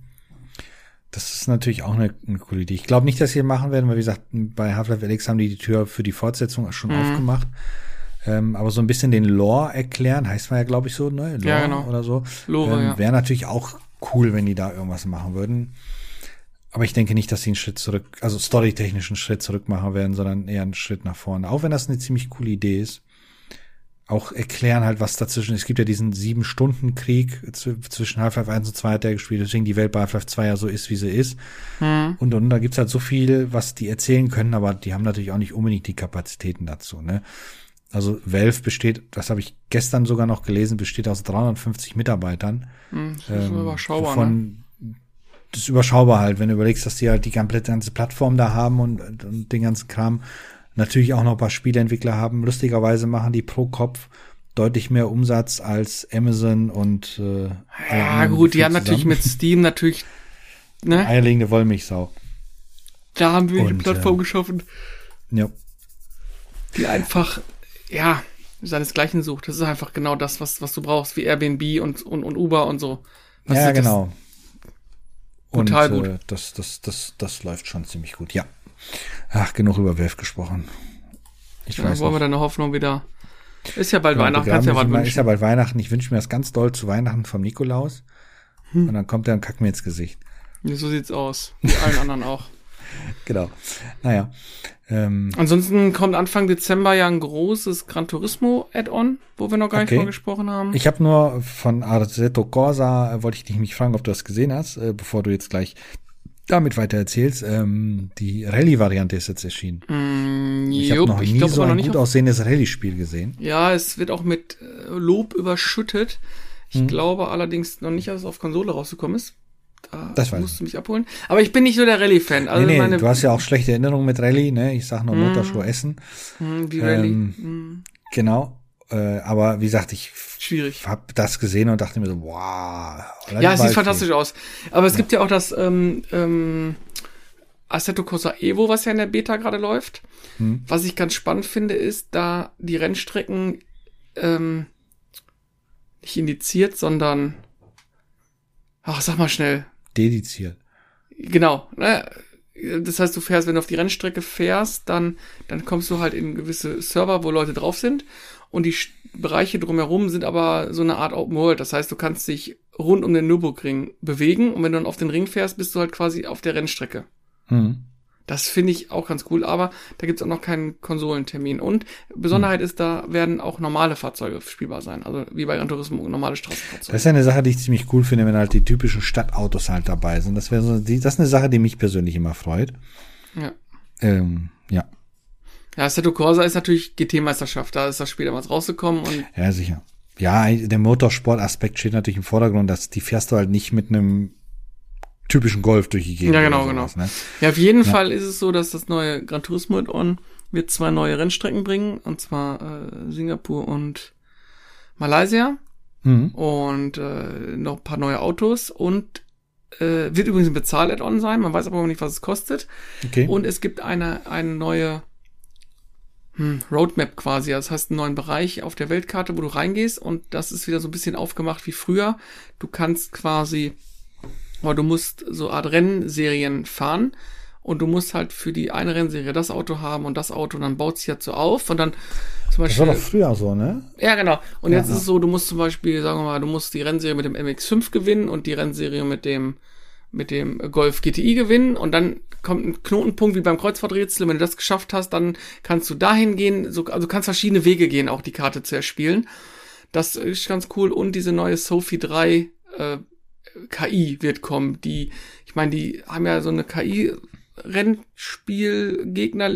Das ist natürlich auch eine coole Idee. Ich glaube nicht, dass sie machen werden, weil wie gesagt, bei Half-Life Alyx haben die Tür für die Fortsetzung schon aufgemacht. Aber so ein bisschen den Lore erklären, heißt man ja, glaube ich, so, ne? Lore, ja, genau. Oder so. Lore, ja. Wäre natürlich auch cool, wenn die da irgendwas machen würden. Aber ich denke nicht, dass sie einen Schritt zurück, also storytechnischen Schritt zurück machen werden, sondern eher einen Schritt nach vorne. Auch wenn das eine ziemlich coole Idee ist. Auch erklären halt, was dazwischen ist. Es gibt ja diesen 7-Stunden-Krieg zwischen Half-Life 1 und 2 hat der gespielt, deswegen die Welt bei Half-Life 2 ja so ist, wie sie ist. Und da gibt's halt so viel, was die erzählen können, aber die haben natürlich auch nicht unbedingt die Kapazitäten dazu, ne? Also Valve besteht, das habe ich gestern sogar noch gelesen, besteht aus 350 Mitarbeitern. Das ist überschaubar, ne? Das ist überschaubar halt, wenn du überlegst, dass die halt die ganze Plattform da haben und den ganzen Kram. Natürlich auch noch ein paar Spieleentwickler haben. Lustigerweise machen die pro Kopf deutlich mehr Umsatz als Amazon und ja gut, die haben natürlich mit Steam natürlich, ne? Eierlegende Wollmilchsau. Da haben wir eine Plattform geschaffen. Ja. Die einfach, ja, seinesgleichen sucht. Das ist einfach genau das, was du brauchst, wie Airbnb und Uber und so. Ja, genau. Total gut. Das läuft schon ziemlich gut, ja. Ach, genug über Valve gesprochen. Ich weiß wollen wir deine Hoffnung wieder. Ist ja bald Weihnachten, kannst ja bald wünschen. Ist ja bald Weihnachten. Ich wünsche mir das ganz doll zu Weihnachten vom Nikolaus. Und dann kommt er und kackt mir ins Gesicht. Ja, so sieht's aus. Wie allen anderen auch. Genau. Naja. Ansonsten kommt Anfang Dezember ja ein großes Gran Turismo Add-on, wo wir noch gar nicht drüber gesprochen haben. Ich habe nur von Assetto Corsa, wollte ich dich mich fragen, ob du das gesehen hast, bevor du jetzt gleich damit weiter erzählst. Die Rallye-Variante ist jetzt erschienen. Ich habe noch nie so ein gut aussehendes Rallye-Spiel gesehen. Ja, es wird auch mit Lob überschüttet. Ich glaube allerdings noch nicht, dass es auf Konsole rausgekommen ist. Da musst du mich abholen. Aber ich bin nicht so der Rallye-Fan. Also nee, du hast ja auch schlechte Erinnerungen mit Rallye, ne? Ich sag nur Motorshow Essen. Wie Rallye. Genau. Aber wie gesagt, ich schwierig. Hab das gesehen und dachte mir so, wow. Ja, es sieht fantastisch aus. Aber es gibt ja auch das Assetto Corsa Evo, was ja in der Beta gerade läuft. Was ich ganz spannend finde, ist, da die Rennstrecken nicht indiziert, sondern sag mal schnell. Dediziert. Genau. Ne? Das heißt, wenn du auf die Rennstrecke fährst, dann kommst du halt in gewisse Server, wo Leute drauf sind. Und die Bereiche drumherum sind aber so eine Art Open World. Das heißt, du kannst dich rund um den Nürburgring bewegen. Und wenn du dann auf den Ring fährst, bist du halt quasi auf der Rennstrecke. Das finde ich auch ganz cool, aber da gibt's auch noch keinen Konsolentermin. Und Besonderheit ist, da werden auch normale Fahrzeuge spielbar sein. Also wie bei Gran Turismo, normale Straßenfahrzeuge. Das ist ja eine Sache, die ich ziemlich cool finde, wenn halt die typischen Stadtautos halt dabei sind. Das ist eine Sache, die mich persönlich immer freut. Ja. Ja. Ja, Assetto Corsa ist natürlich GT-Meisterschaft. Da ist das Spiel damals rausgekommen und Ja, sicher. Ja, der Motorsport-Aspekt steht natürlich im Vordergrund, dass die fährst du halt nicht mit einem typischen Golf durch die Gegend. ja, genau, oder sowas, genau. ne? Ja, auf jeden Fall ist es so, dass das neue Gran Turismo Add-on wird 2 neue Rennstrecken bringen, und zwar Singapur und Malaysia und noch ein paar neue Autos und wird übrigens ein Bezahl-Add-on sein, man weiß aber noch nicht, was es kostet. Okay. Und es gibt eine neue Roadmap quasi, das heißt einen neuen Bereich auf der Weltkarte, wo du reingehst, und das ist wieder so ein bisschen aufgemacht wie früher. Du kannst quasi, oder du musst so Art Rennserien fahren, und du musst halt für die eine Rennserie das Auto haben und das Auto, und dann baut sich halt so auf, und dann zum Das Beispiel. war doch früher so, ne? Ja, genau. Und Ja, jetzt ist es so, du musst zum Beispiel, sagen wir mal, du musst die Rennserie mit dem MX-5 gewinnen und die Rennserie mit dem Golf GTI gewinnen, und dann kommt ein Knotenpunkt wie beim Kreuzworträtsel. Wenn du das geschafft hast, dann kannst du dahin gehen, also kannst verschiedene Wege gehen, auch die Karte zu erspielen. Das ist ganz cool. Und diese neue Sophie 3 KI wird kommen. Die haben ja so eine KI-Rennspielgegner,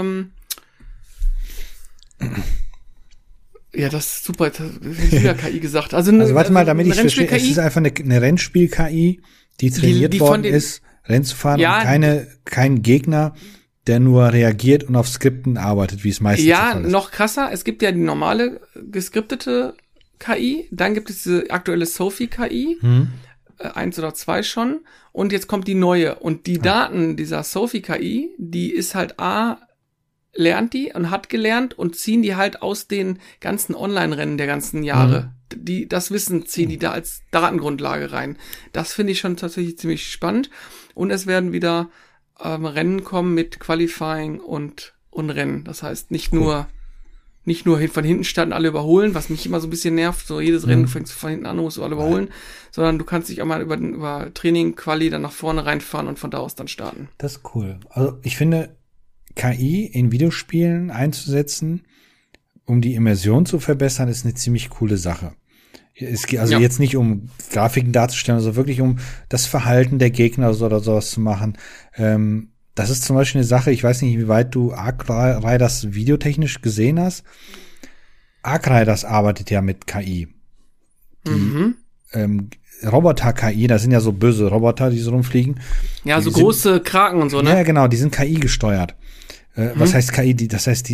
ja, das ist super, das ist wieder KI gesagt. Also warte mal, damit ich verstehe, Rennspiel-KI? es ist einfach eine Rennspiel-KI, die trainiert die von worden den- ist, Rennen zu fahren, Ja, und kein Gegner, der nur reagiert und auf Skripten arbeitet, wie es meistens der Ja, Fall ist. noch krasser. Es gibt ja die normale geskriptete KI, dann gibt es diese aktuelle Sophie-KI, 1 oder 2 schon, und jetzt kommt die neue. Und die Daten dieser Sophie-KI, die ist halt lernt die und hat gelernt und ziehen die halt aus den ganzen Online-Rennen der ganzen Jahre. Das Wissen ziehen die da als Datengrundlage rein. Das finde ich schon tatsächlich ziemlich spannend. Und es werden wieder Rennen kommen mit Qualifying und Rennen. Das heißt, nicht nur von hinten starten, alle überholen, was mich immer so ein bisschen nervt. So jedes Rennen fängst du von hinten an, musst du alle überholen. Sondern du kannst dich auch mal über Training, Quali dann nach vorne reinfahren und von da aus dann starten. Das ist cool. Also ich finde, KI in Videospielen einzusetzen, um die Immersion zu verbessern, ist eine ziemlich coole Sache. Es geht also jetzt nicht um Grafiken darzustellen, sondern wirklich um das Verhalten der Gegner oder sowas zu machen. Das ist zum Beispiel eine Sache, ich weiß nicht, wie weit du Ark Riders videotechnisch gesehen hast. Ark Riders arbeitet ja mit KI. Die Roboter-KI, das sind ja so böse Roboter, die so rumfliegen. Ja, so Die große Kraken und so, ne? Ja, genau, die sind KI gesteuert. Was heißt KI? Das heißt,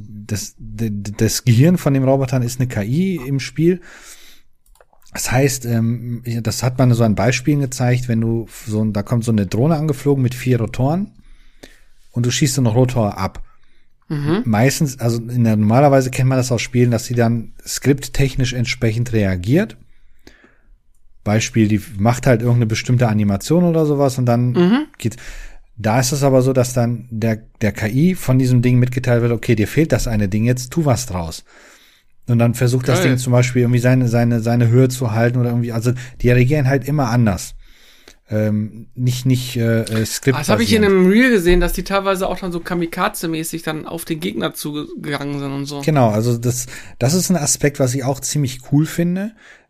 das Gehirn von den Robotern ist eine KI im Spiel. Das heißt, das hat man so an Beispielen gezeigt, wenn du da kommt so eine Drohne angeflogen mit 4 Rotoren und du schießt so einen Rotor ab. Meistens, also normalerweise kennt man das aus Spielen, dass sie dann skripttechnisch entsprechend reagiert. Beispiel, die macht halt irgendeine bestimmte Animation oder sowas und dann geht. Da ist es aber so, dass dann der KI von diesem Ding mitgeteilt wird, okay, dir fehlt das eine Ding, jetzt tu was draus. Und dann versucht das Ding zum Beispiel irgendwie seine Höhe zu halten oder irgendwie, also die reagieren halt immer anders. Nicht Skript. Das habe ich in einem Reel gesehen, dass die teilweise auch dann so Kamikaze-mäßig dann auf den Gegner zugegangen sind und so. Genau, also das ist ein Aspekt, was ich auch ziemlich cool finde,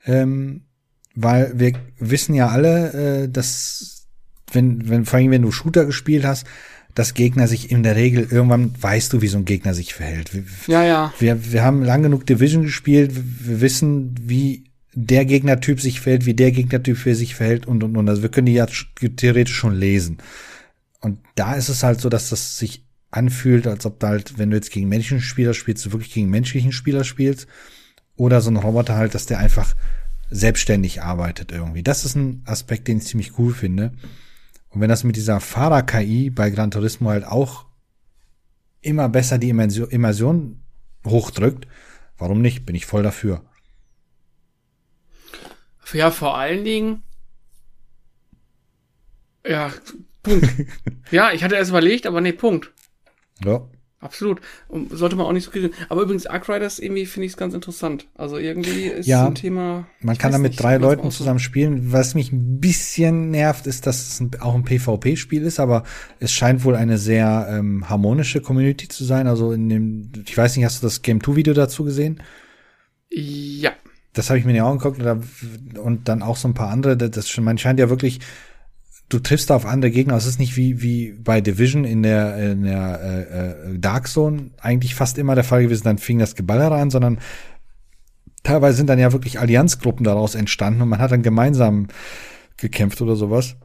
weil wir wissen ja alle, dass vor allem wenn du Shooter gespielt hast, dass Gegner sich in der Regel, irgendwann weißt du, wie so ein Gegner sich verhält. Ja. Wir haben lang genug Division gespielt, wir wissen, wie der Gegnertyp sich verhält, wie der Gegnertyp für sich verhält und. Also wir können die ja theoretisch schon lesen. Und da ist es halt so, dass das sich anfühlt, als ob da halt, wenn du jetzt gegen menschlichen Spieler spielst, du wirklich gegen menschlichen Spieler spielst. Oder so ein Roboter halt, dass der einfach selbstständig arbeitet irgendwie. Das ist ein Aspekt, den ich ziemlich cool finde. Und wenn das mit dieser Fahrer-KI bei Gran Turismo halt auch immer besser die Immersion hochdrückt, warum nicht? Bin ich voll dafür. Ja, vor allen Dingen. Ja, Punkt. Ja, ich hatte erst überlegt, aber nee, Punkt. Ja. absolut. Und sollte man auch nicht so kritisieren. Aber übrigens, Arc Riders, irgendwie finde ich es ganz interessant. Also irgendwie ist Ja, ein Thema. Man kann da mit 3 Leuten zusammen spielen. Was mich ein bisschen nervt, ist, dass es auch ein PvP-Spiel ist, aber es scheint wohl eine sehr harmonische Community zu sein. Also ich weiß nicht, hast du das Game 2-Video dazu gesehen? Ja. Das habe ich mir in die Augen geguckt und dann auch so ein paar andere. Man scheint ja wirklich, du triffst da auf andere Gegner. Es ist nicht wie bei Division in der Dark Zone eigentlich fast immer der Fall gewesen. Dann fing das Geballer an, sondern teilweise sind dann ja wirklich Allianzgruppen daraus entstanden und man hat dann gemeinsam gekämpft oder sowas.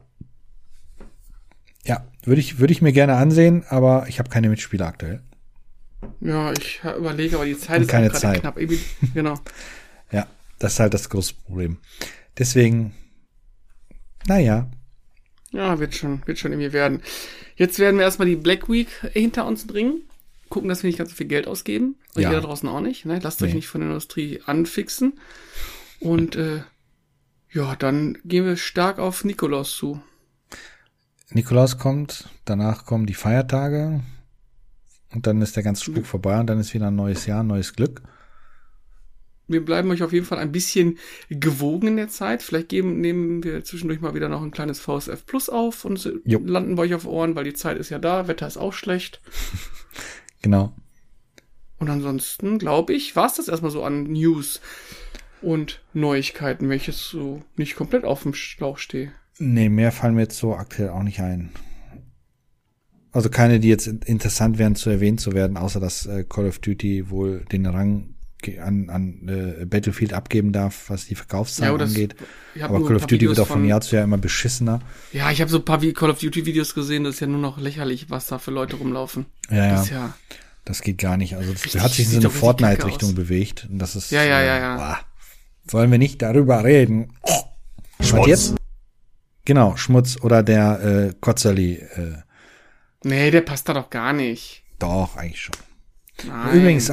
Ja, würde ich mir gerne ansehen, aber ich habe keine Mitspieler aktuell. Ja, ich überlege, aber die Zeit Und ist keine auch gerade Zeit. knapp. Genau. Ja, das ist halt das große Problem. Deswegen, naja. Ja, wird schon irgendwie werden. Jetzt werden wir erstmal die Black Week hinter uns bringen. Gucken, dass wir nicht ganz so viel Geld ausgeben. Und Ja. ihr da draußen auch nicht. Ne? Lasst euch nicht von der Industrie anfixen. Und ja, dann gehen wir stark auf Nikolaus zu. Nikolaus kommt, danach kommen die Feiertage und dann ist der ganze Spuk vorbei und dann ist wieder ein neues Jahr, neues Glück. Wir bleiben euch auf jeden Fall ein bisschen gewogen in der Zeit. Vielleicht nehmen wir zwischendurch mal wieder noch ein kleines VSF Plus auf und landen bei euch auf Ohren, weil die Zeit ist ja da, Wetter ist auch schlecht. Genau. Und ansonsten, glaube ich, war es das erstmal so an News und Neuigkeiten, wenn ich jetzt so nicht komplett auf dem Schlauch stehe. Nee, mehr fallen mir jetzt so aktuell auch nicht ein. Also keine, die jetzt interessant wären zu erwähnt zu werden, außer dass Call of Duty wohl den Rang an Battlefield abgeben darf, was die Verkaufszahlen angeht. Aber Call of Duty wird auch von Jahr zu Jahr immer beschissener. Ja, ich habe so ein paar Call of Duty Videos gesehen, das ist ja nur noch lächerlich, was da für Leute rumlaufen. Ja. Das geht gar nicht. Also das hat sich in so eine Fortnite-Richtung bewegt. Und das ist Ja. Wollen wir nicht darüber reden. Schmutz. Jetzt? Genau, Schmutz oder der Kotzerli. Nee, der passt da doch gar nicht. Doch, eigentlich schon. Nein. Übrigens,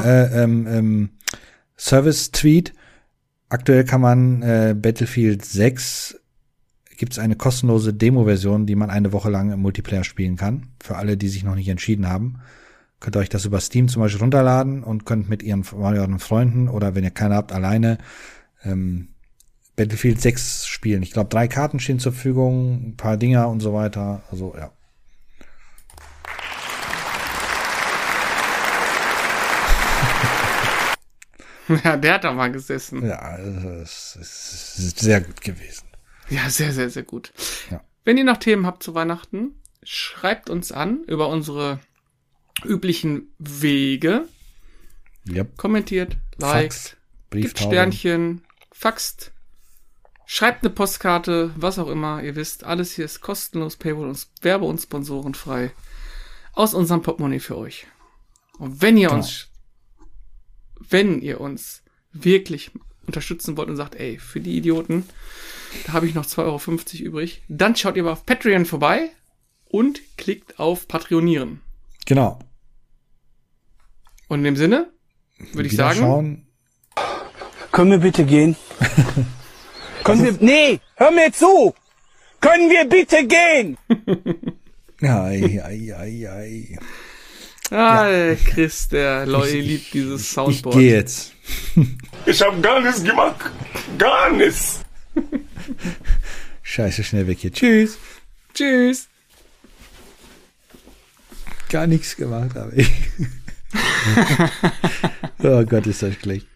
Service-Tweet. Aktuell kann man Battlefield 6 gibt's eine kostenlose Demo-Version, die man eine Woche lang im Multiplayer spielen kann. Für alle, die sich noch nicht entschieden haben. Könnt ihr euch das über Steam zum Beispiel runterladen und könnt mit euren Freunden oder wenn ihr keine habt, alleine Battlefield 6 spielen. Ich glaube, 3 Karten stehen zur Verfügung, ein paar Dinger und so weiter. Also, ja. Ja, der hat da mal gesessen. Ja, es ist sehr gut gewesen. Ja, sehr, sehr, sehr gut. Ja. Wenn ihr noch Themen habt zu Weihnachten, schreibt uns an über unsere üblichen Wege. Yep. Kommentiert, liked, gibt Sternchen, faxt, schreibt eine Postkarte, was auch immer. Ihr wisst, alles hier ist kostenlos, Paywall und Werbe- und Sponsorenfrei. Aus unserem Portemonnaie für euch. Und wenn ihr uns wirklich unterstützen wollt und sagt, ey, für die Idioten, da habe ich noch 2,50 € übrig, dann schaut ihr mal auf Patreon vorbei und klickt auf Patreonieren. Genau. Und in dem Sinne würde ich sagen... Schauen. Können wir bitte gehen? Nee, hör mir zu! Können wir bitte gehen? Ei. Ja. Chris, der Leute liebt dieses Soundboard. Ich gehe jetzt. Ich hab gar nichts gemacht. Gar nichts. Scheiße, schnell weg hier. Tschüss. Tschüss. Gar nichts gemacht habe ich. Oh Gott, ist das schlecht.